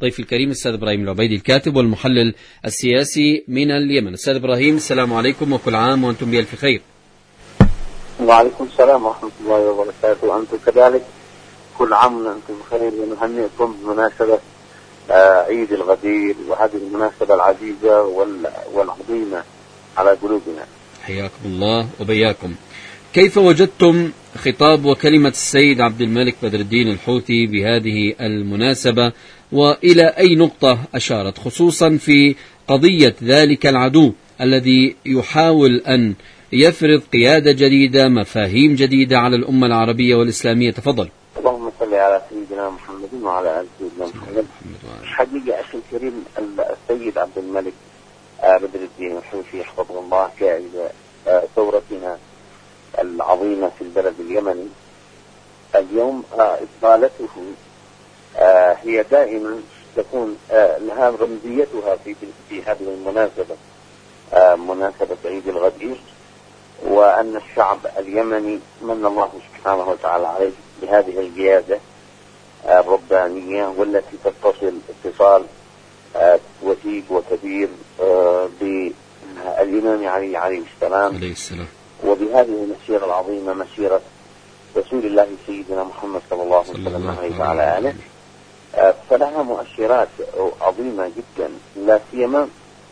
ضيف الكريم الأستاذ إبراهيم العبيدي الكاتب والمحلل السياسي من اليمن. أستاذ إبراهيم، السلام عليكم وكل عام وأنتم بألف خير. وعليكم السلام ورحمة الله وبركاته، وأنتم كذلك كل عام وأنتم بخير، ونهنئكم بمناسبة عيد الغدير، وهذه المناسبة العزيزة والعظيمة على قلوبنا. حياكم الله وبياكم. كيف وجدتم خطاب وكلمة السيد عبد الملك بدر الدين الحوثي بهذه المناسبة، وإلى أي نقطة أشارت، خصوصا في قضية ذلك العدو الذي يحاول أن يفرض قيادة جديدة، مفاهيم جديدة على الأمة العربية والإسلامية؟ تفضل. اللهم صل على سيدنا محمد وعلى آل سيدنا محمد. حقيقة أخي الكريم، السيد عبد الملك بدر الدين الحوثي يحفظه الله قائد ثورتنا العظيمة في البلد اليمني اليوم، إقبالته هي دائما تكون لها رمزيتها في هذه المناسبة، مناسبة عيد الغدير، وأن الشعب اليمني من الله سبحانه وتعالى عليه بهذه القيادة الربانية، والتي تتصل اتصال وثيق وكبير بالإمام علي عليه السلام، وبهذه المسيرة العظيمة، مسيرة رسول الله سيدنا محمد صلى الله عليه وعلى آله، فلها مؤشرات عظيمة جدا، لا سيما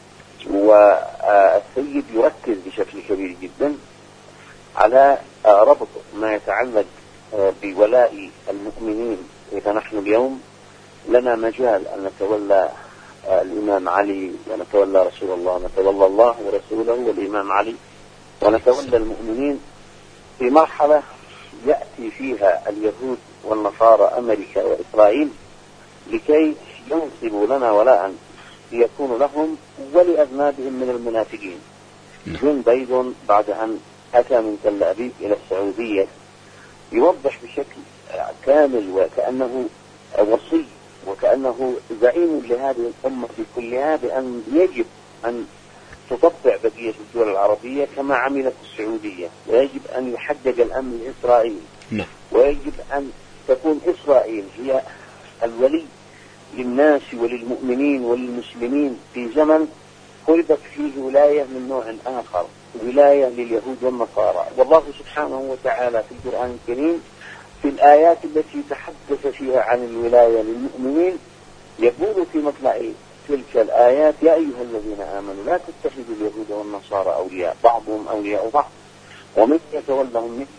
والسيد يركز بشكل كبير جدا على ربط ما يتعلق بولاء المؤمنين. إذا نحن اليوم لنا مجال أن نتولى الإمام علي، ونتولى رسول الله، نتولى الله ورسوله والإمام علي، ونتولى المؤمنين في مرحلة يأتي فيها اليهود والنصارى أمريكا وإسرائيل لكي ينصبوا لنا ولاء ليكون لهم ولأذنابهم من المنافقين. جون بايدن بعد أن أتى من تل أبيب إلى السعودية يوضح بشكل كامل وكأنه وصي وكأنه زعيم لهذه الأمة كلها بأن يجب أن تطبع بقية الدول العربية كما عملت السعودية، ويجب أن يحقق الأمن الإسرائيلي، ويجب أن تكون إسرائيل هي الولي للناس وللمؤمنين وللمسلمين في زمن فرضت فيه ولاية من نوع آخر، ولاية لليهود والنصارى. والله سبحانه وتعالى في القرآن الكريم في الآيات التي تحدث فيها عن الولاية للمؤمنين يقول في مطلع تلك الآيات: يا أيها الذين آمنوا لا تتخذوا اليهود والنصارى أولياء بعضهم أولياء بعض ومن يتولهم منكم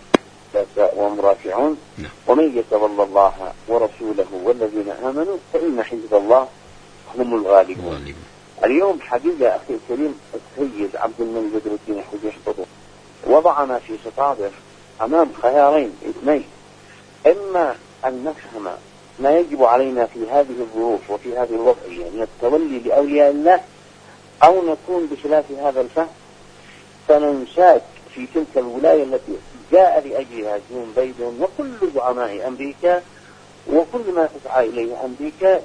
وهم رافعون ومن يتولى الله ورسوله والذين آمنوا فإن حزب الله هم الغالبون. اليوم حقيقة أخي الكريم السيد عبد الملك بدر الدين الحوثي يحفظه وضعنا في خطابه أمام خيارين اثنين: إما أن نفهم ما يجب علينا في هذه الظروف وفي هذه الوضعية من التولي لأولياء الله، أو نكون بخلاف هذا الفهم فننشاك في تلك الولاية التي جاء لأجلها جون بايدن وكل زعماء أمريكا وكل ما تسعى إليه أمريكا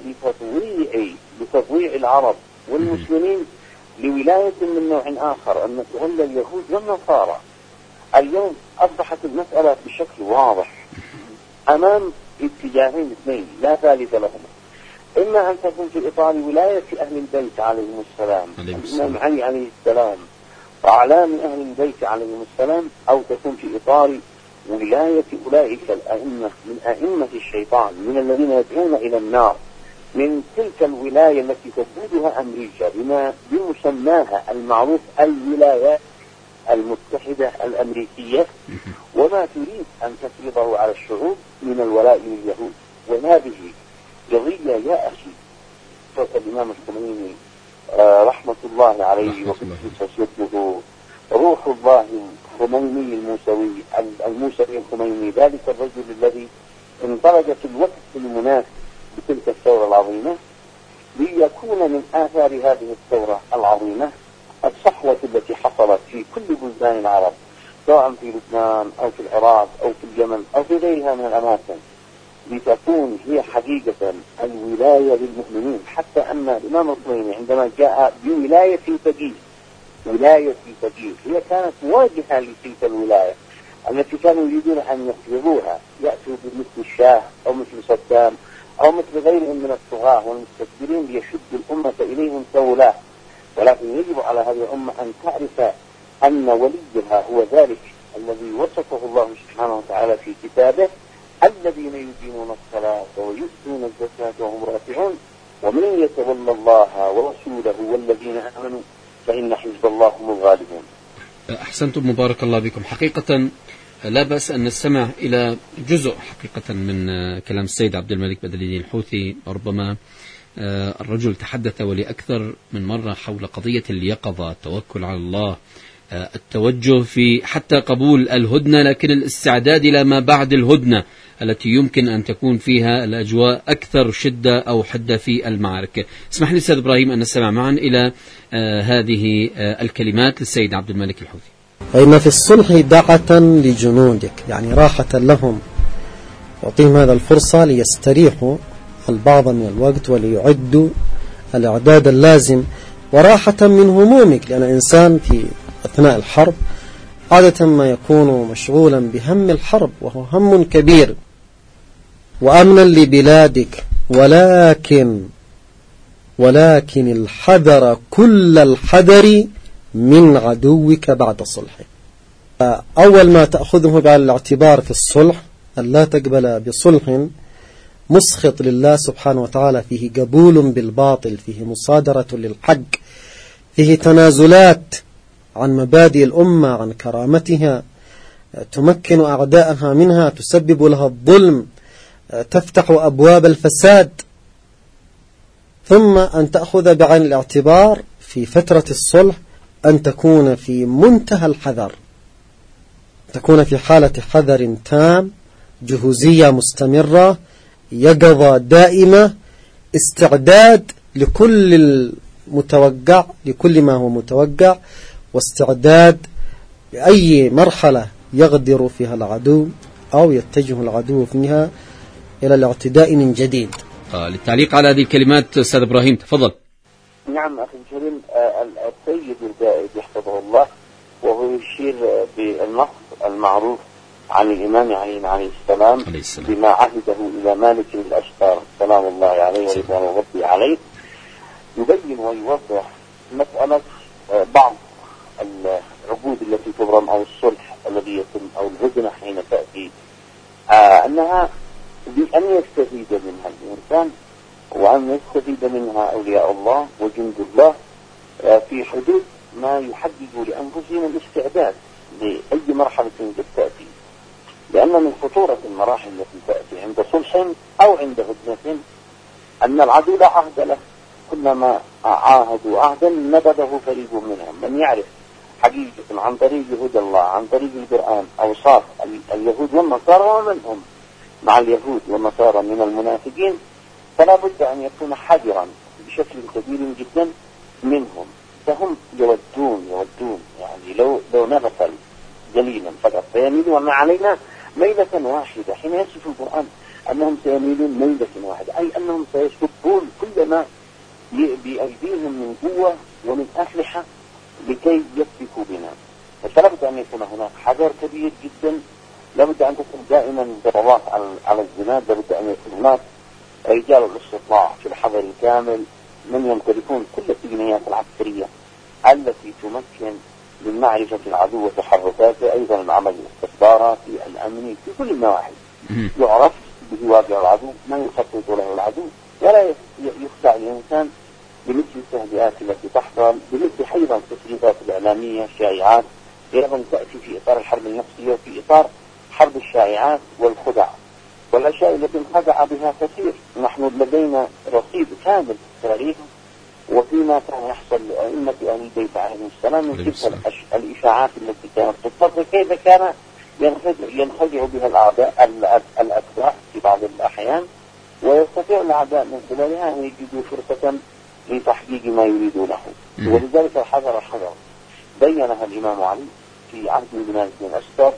لتطويع العرب والمسلمين لولاية من نوع آخر، أن تولى اليهود والنصارى. اليوم أصبحت المسألة بشكل واضح أمام اتجاهين اثنين لا ثالث لهما: إما أن تكون في إطار ولاية أهل البيت عليهم السلام، الإمام علي عليه السلام وأعلام أهل البيت عليهم السلام، أو تكون في إطار ولاية أولئك الأئمة من أئمة الشيطان، من الذين يدعون إلى النار، من تلك الولاية التي تقودها أمريكا بمسماها المعروف الولايات المتحدة الأمريكية، وما تريد أن تفرضه على الشعوب من الولاء لليهود. وهذه قضية يا أخي صوت الإمام الخميني رحمة الله عليه وقدس سيده روح الله الخميني الموسوي الخميني، ذلك الرجل الذي انطلق في الوقت المناسب بتلك الثورة العظيمة ليكون من آثار هذه الثورة العظيمة الصحوة التي حصلت في كل بلدان العرب، سواء في لبنان أو في العراق أو في اليمن أو في غيرها من الأماكن، لتكون هي حقيقة الولاية للمؤمنين. حتى أن الإمام الخميني عندما جاء بولاية الفقيه، ولاية الفقيه هي كانت واجهة لتلك الولاية التي كانوا يريدون أن يفرضوها، يأتوا بمثل الشاه أو مثل صدام أو مثل غيرهم من الطغاة والمستكبرين ليشد الأمة إليهم كولاة، ولكن يجب على هذه الأمة أن تعرف أن وليها هو ذلك الذي وصفه الله سبحانه وتعالى في كتابه: الذين يقيمون الصلاة ويؤتون الزكاة وهم راكعون ومن يتولى الله ورسوله والذين آمنوا فإن حزب الله هم الغالبون. أحسنتم، مبارك الله بكم. حقيقة لا بأس أن نستمع إلى جزء حقيقة من كلام السيد عبد الملك بدر الدين الحوثي. ربما الرجل تحدث ولأكثر من مرة حول قضية اليقظة، التوكل على الله، التوجه في حتى قبول الهدنة، لكن الاستعداد إلى ما بعد الهدنة التي يمكن أن تكون فيها الأجواء أكثر شدة أو حدة في المعارك. اسمح لي أستاذ إبراهيم أن نستمع معا إلى هذه الكلمات للسيد عبد الملك الحوثي. فإن في الصلح دعة لجنودك، يعني راحة لهم، وأعطيهم هذا الفرصة ليستريحوا البعض من الوقت وليعدوا الإعداد اللازم، وراحة من همومك، لأن الإنسان في أثناء الحرب عادة ما يكون مشغولا بهم الحرب وهو هم كبير. وأمنا لبلادك، ولكن الحذر كل الحذر من عدوك بعد الصلح. أول ما تأخذه بعين الاعتبار في الصلح أن لا تقبل بصلح مسخط لله سبحانه وتعالى، فيه قبول بالباطل، فيه مصادرة للحق، فيه تنازلات عن مبادئ الأمة، عن كرامتها، تمكن أعداءها منها، تسبب لها الظلم، تفتح أبواب الفساد. ثم أن تأخذ بعين الاعتبار في فترة الصلح أن تكون في منتهى الحذر، تكون في حالة حذر تام، جهوزية مستمرة، يقظة دائمة، استعداد لكل المتوقع، لكل ما هو متوقع، واستعداد لأي مرحلة يغدر فيها العدو أو يتجه العدو فيها إلى الاعتداء من جديد. للتعليق على هذه الكلمات أستاذ إبراهيم تفضل. نعم أخي الكريم، السيد البائد يحفظه الله وهو يشير بالنص المعروف عن الإمام علي عليه السلام بما عهده إلى مالك الأشتار سلام الله عليه ورضوان ربي عليه، يبين ويوضح مسألة بعض العقود التي تبرم أو الصلح الذي يتم أو الهدنة حين تأتي، أنها بأن يستفيد منها الإنسان وأن يستفيد منها أولياء الله وجند الله في حدود ما يحدد لأنفسهم الاستعداد لأي مرحلة قد تأتي، لأن من خطورة المراحل التي تأتي عند صلح أو عند هدنة أن العدو لا عهد له، كلما عاهدوا عهدا نبذه فريق منهم. من يعرف حقيقة عن طريق هدى الله، عن طريق القرآن، أوصاف اليهود والنصارى ومن هم مع اليهود والنصارى من المنافقين، فلا بد أن يكون حذرا بشكل كبير جدا منهم. فهم يودون يعني لو نغفل قليلا فقط فيميلون علينا ميلة واحدة، حين يصف القرآن أنهم سيميلون ميلة واحدة، أي أنهم سيسبون كل ما بأيديهم من قوة ومن أسلحة لكي يسبكوا بنا. فلا بد أن يكون هناك حذر كبير جدا، لا بد أن تكون دائما ضربات على الزناد، لا بد أن يكون هناك رجال الاستطلاع في الحذر الكامل من يمتلكون كل التقنيات العسكرية التي تمكن من معرفة العدو وتحركاته، أيضا العمل الاستخباراتي الأمني في كل النواحي، يعرف بواقع العدو، ما يخطط له العدو، ولا يخدع الإنسان بمثل التهدئات التي تحصل، بمثل حيضا التسريبات الإعلامية، الشائعات، أيضا تأتي في إطار الحرب النفسية وفي إطار حرب الشائعات والخدع والأشياء التي انخدع بها كثير. نحن لدينا رصيد كامل في التاريخ وفيما كان يحصل لأئمة أهل البيت عليهم السلام من تلك الإشاعات التي كانت تطلق، كيف كان ينخدع بها الأتباع في بعض الأحيان، ويستطيع الأعداء من خلالها أن يجدوا فرصة لتحقيق ما يريدونه. ولذلك الحذر بينها الإمام علي في عهد بن مالك بن أشتر،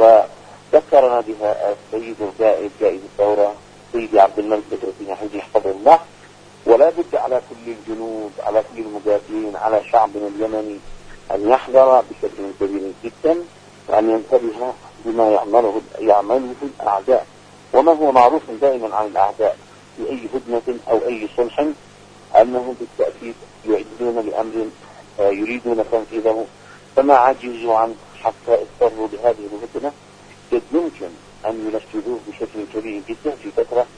وذكرنا بها السيد القائد قائد الثورة سيدي عبد الملك بدر الدين الحوثي يحفظه الله. ولا بد على كل الجنود، على كل المقاتلين، على شعبنا اليمني أن يحذر بشكل كبير جدا، وأن ينتبه بما يعمله الأعداء، وما هو معروف دائما عن الأعداء في أي هدنة أو أي صلح أنهم بالتأكيد يعدون لأمر يريدون تنفيذه، فما عجزوا عنه حتى اضطروا بهذه الهدنة. قد يمكن أن ينفذوه بشكل كبير جدا في فترة.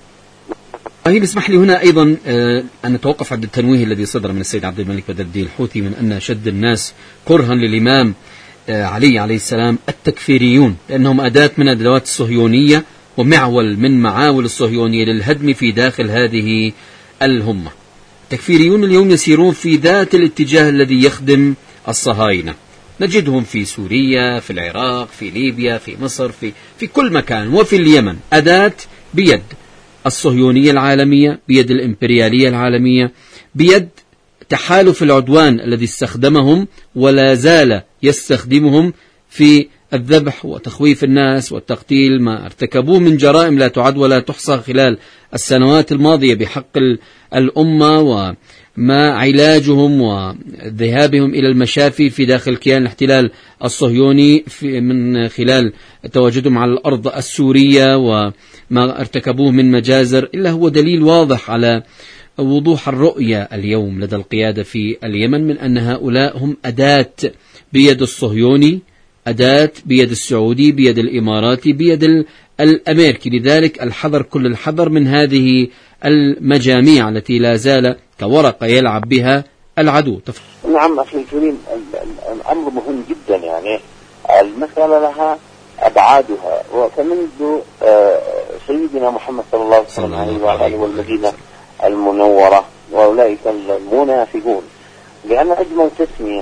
طيب اسمح لي هنا أيضا أن نتوقف عند التنويه الذي صدر من السيد عبد الملك بدر الدين الحوثي من أن شد الناس كرها للإمام علي عليه السلام التكفيريون، لأنهم أداة من أدوات الصهيونية ومعول من معاول الصهيونية للهدم في داخل هذه الهمة. التكفيريون اليوم يسيرون في ذات الاتجاه الذي يخدم الصهاينة، نجدهم في سوريا، في العراق، في ليبيا، في مصر، في كل مكان، وفي اليمن، أداة بيد الصهيونية العالمية، بيد الإمبريالية العالمية، بيد تحالف العدوان الذي استخدمهم ولا زال يستخدمهم في الذبح وتخويف الناس والتقتيل، ما ارتكبوه من جرائم لا تعد ولا تحصى خلال السنوات الماضية بحق الأمة، وما علاجهم وذهابهم إلى المشافي في داخل كيان الاحتلال الصهيوني من خلال تواجدهم على الأرض السورية، وما ارتكبوه من مجازر، إلا هو دليل واضح على وضوح الرؤية اليوم لدى القيادة في اليمن من أن هؤلاء هم أداة بيد الصهيوني، أداة بيد السعودي، بيد الإماراتي، بيد الأمريكي. لذلك الحذر كل الحذر من هذه المجاميع التي لا زال كورقة يلعب بها العدو. نعم أخي الكريم، الأمر مهم جدا، يعني المسألة لها أبعادها، وكمنذ سيدنا محمد صلى الله عليه وسلم وعلى والمدينة المنورة وأولئك المنافقون، لأن أجمل تسمية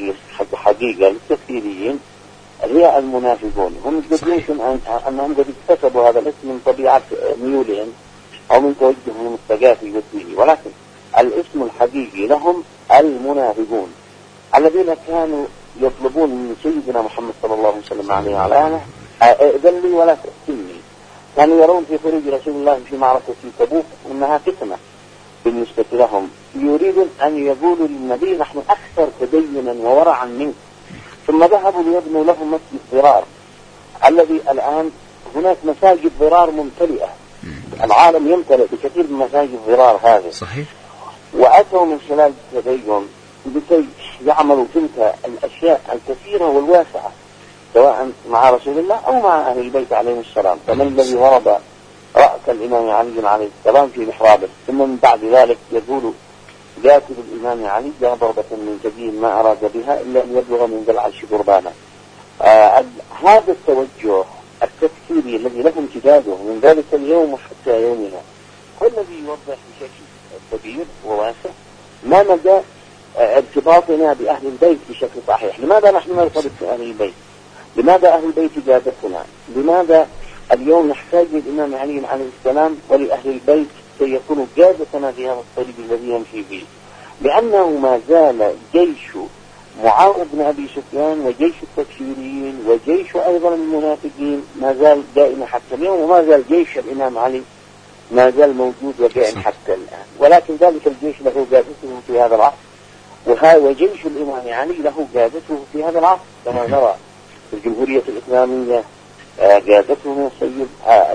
حقيقة للتكفيريين هي المنافقون. هم قد يمكن أنهم قد اكتسبوا هذا الاسم من طبيعة ميولهم أو من توجههم الثقافي والديني، ولكن الاسم الحقيقي لهم المنافقون الذين كانوا يطلبون من سيدنا محمد صلى الله عليه وسلم وعلى آله ائذن لي ولا تفتني. كانوا يرون في خروج رسول الله في معركة تبوك أنها فتنة بالنسبة لهم، يريدون أن يقولوا للنبي نحن أكثر تدينا وورعا منك، ثم ذهبوا ليبنوا لهم مسجد ضرار الذي الآن هناك مساجد ضرار ممتلئة، العالم يمتلئ بكثير من مساجد ضرار هذه. صحيح. وأتوا من خلال التدين لكي يعملوا تلك الأشياء الكثيرة والواسعة سواء مع رسول الله أو مع أهل البيت عليهم السلام. فمن الذي ضرب رأس الإمام علي عليه السلام في محرابه، ثم من بعد ذلك يقول قاتل الإمام علي جاء ضربة من جديد ما أراد بها إلا أن يبلغ من ذي العرش قربانا. هذا التوجه التفكيري الذي له امتداده من ذلك اليوم حتى يومنا هو الذي يوضح بشكل كبير وواسع ما مدى ارتباطنا بأهل البيت بشكل صحيح. لماذا نحن نرتبط بأهل البيت؟ لماذا أهل البيت جادتنا؟ لماذا اليوم نحتاج للإمام علي عليه السلام ولأهل البيت سيكون جادتنا في هذا الطريق الذي يمشي فيه؟ لأنه ما زال جيش معاوية بن أبي سفيان وجيش التكفيريين وجيش أيضا المنافقين ما زال دائما حتى اليوم، وما زال جيش الإمام علي ما زال موجود وقائم حتى الآن. ولكن ذلك الجيش له قادته في هذا العصر، وجيش الإمام علي له قادته في هذا العصر كما نرى في الجمهورية الإسلامية قادته السيد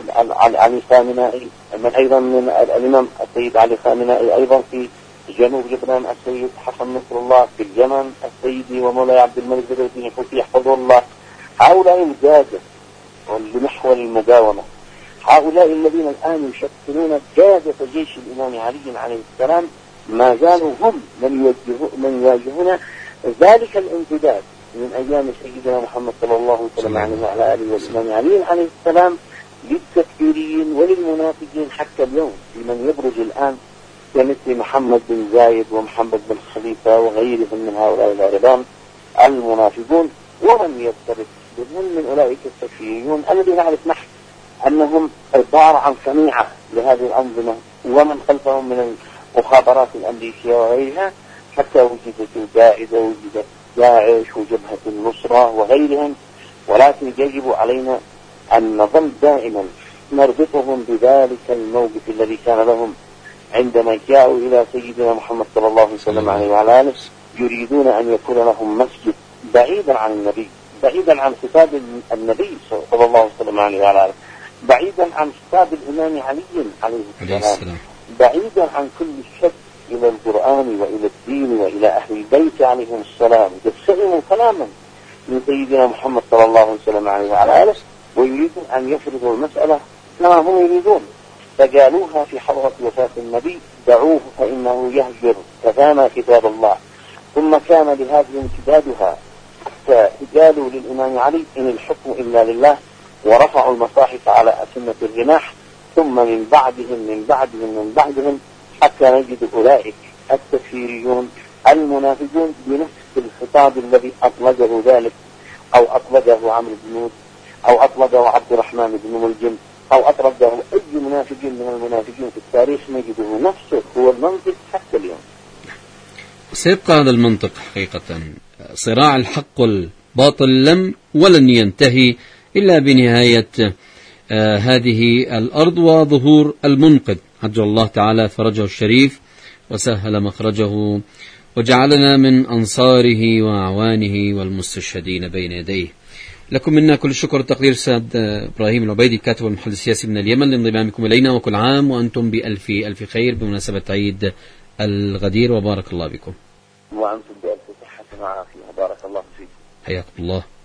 علي خامنائي، من أيضا من الإمام السيد علي خامنائي أيضا في جنوب لبنان السيد حسن نصر الله، في اليمن السيد ومولاي عبد الملك بدر الدين الحوثي يحفظه الله. هؤلاء القادة لمحور المقاومة، هؤلاء الذين الآن يشكلون قادة جيش الإمام علي عليه السلام ما زالوا هم من يواجهون ذلك الامتداد من أيام سيدنا محمد صلى الله عليه وسلم وعلى آله والإمام علي عليه السلام للتكفيريين وللمنافقين حتى اليوم، لمن يبرز الآن كمثل محمد بن زايد ومحمد بن خليفة وغيرهم من هؤلاء العربان المنافقون، ومن يرتبط بهم من أولئك التكفيريون الذين نعرف نحن أنهم عبارة عن صنيعة لهذه الأنظمة ومن خلفهم من المخابرات الأمريكية وغيرها، حتى وجدت القاعدة وجدت داعش وجبهة النصرة وغيرهم. ولكن يجب علينا أن نظل دائما نربطهم بذلك الموقف الذي كان لهم عندما جاءوا إلى سيدنا محمد صلى الله عليه وسلم وعلى آله، يريدون أن يكون لهم مسجد بعيدا عن النبي، بعيدا عن خطاب النبي صلى الله عليه وسلم وعلى آله. بعيدا عن خطاب الإمام علي عليه السلام، بعيدا عن كل الشك إلى القرآن وإلى الدين وإلى أهل البيت عليهم السلام، قد سئموا كلاما من سيدنا محمد صلى الله عليه وسلم عليه وعلى آله، ويريدون أن يفرضوا المسألة كما هم يريدون، فقالوها في حضرة وفاة النبي: دعوه فإنه يهجر كفانا كتاب الله. ثم كان لهذه امتدادها حتى قالوا للإمام علي: إن الحكم إلا لله، ورفعوا المصاحف على أسنة الرماح. ثم من بعدهم حتى نجد أولئك التكفيريون المنافقون بنفس الخطاب الذي أطلقه ذلك، أو أطلقه عمرو بن نود، أو أطلقه عبد الرحمن بن ملجم، أو أطلقه أي منافق من المنافقين في التاريخ، نجده نفسه هو المنطق حتى اليوم. سيبقى هذا المنطق حقيقة. صراع الحق والباطل ولن ينتهي إلا بنهاية هذه الأرض وظهور المنقذ، عجل الله تعالى فرجه الشريف وسهل مخرجه، وجعلنا من أنصاره وأعوانه والمستشهدين بين يديه. لكم منا كل الشكر والتقدير سيد إبراهيم العبيدي، الكاتب والمحلل السياسي من اليمن، لانضمامكم إلينا، وكل عام وأنتم بألف ألف خير بمناسبة عيد الغدير، وبارك الله بكم. وأنتم بألف صحة وعافية، بارك الله فيكم. حياكم الله.